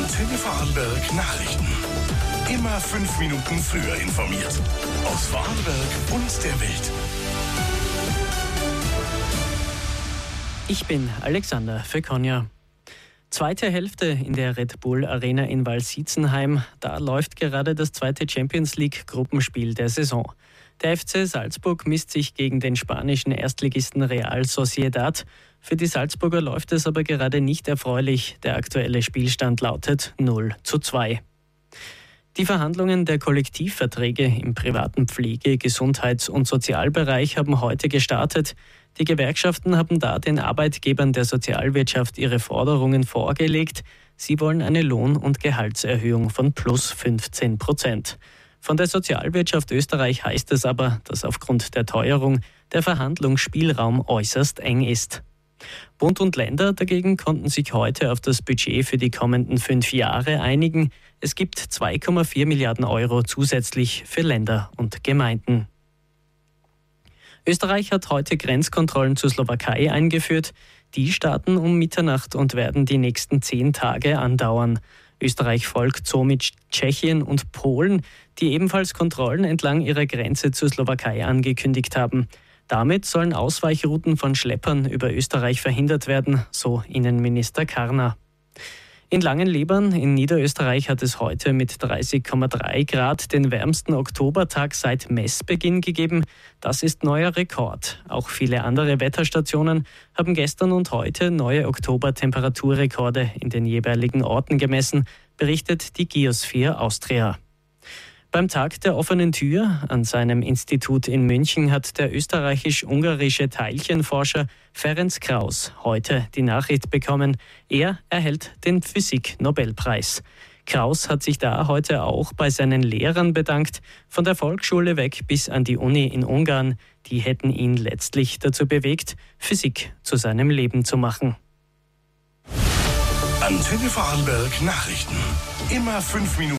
Antenne Vorarlberg Nachrichten. Immer 5 Minuten früher informiert. Aus Vorarlberg und der Welt. Ich bin Alexander Fekonja. Zweite Hälfte in der Red Bull Arena in Walsitzenheim. Da läuft gerade das zweite Champions League Gruppenspiel der Saison. Der FC Salzburg misst sich gegen den spanischen Erstligisten Real Sociedad. Für die Salzburger läuft es aber gerade nicht erfreulich. Der aktuelle Spielstand lautet 0:2. Die Verhandlungen der Kollektivverträge im privaten Pflege-, Gesundheits- und Sozialbereich haben heute gestartet. Die Gewerkschaften haben da den Arbeitgebern der Sozialwirtschaft ihre Forderungen vorgelegt. Sie wollen eine Lohn- und Gehaltserhöhung von plus 15%. Von der Sozialwirtschaft Österreich heißt es aber, dass aufgrund der Teuerung der Verhandlungsspielraum äußerst eng ist. Bund und Länder dagegen konnten sich heute auf das Budget für die kommenden 5 Jahre einigen. Es gibt 2,4 Milliarden Euro zusätzlich für Länder und Gemeinden. Österreich hat heute Grenzkontrollen zur Slowakei eingeführt. Die starten um Mitternacht und werden die nächsten 10 Tage andauern. Österreich folgt somit Tschechien und Polen, die ebenfalls Kontrollen entlang ihrer Grenze zur Slowakei angekündigt haben. Damit sollen Ausweichrouten von Schleppern über Österreich verhindert werden, so Innenminister Karner. In Langenlebern in Niederösterreich hat es heute mit 30,3 Grad den wärmsten Oktobertag seit Messbeginn gegeben. Das ist neuer Rekord. Auch viele andere Wetterstationen haben gestern und heute neue Oktobertemperaturrekorde in den jeweiligen Orten gemessen, berichtet die Geosphere Austria. Beim Tag der offenen Tür an seinem Institut in München hat der österreichisch-ungarische Teilchenforscher Ferenc Krauss heute die Nachricht bekommen, er erhält den Physik-Nobelpreis. Krauss hat sich da heute auch bei seinen Lehrern bedankt, von der Volksschule weg bis an die Uni in Ungarn. Die hätten ihn letztlich dazu bewegt, Physik zu seinem Leben zu machen. Antenne Vorarlberg Nachrichten. Immer 5 Minuten.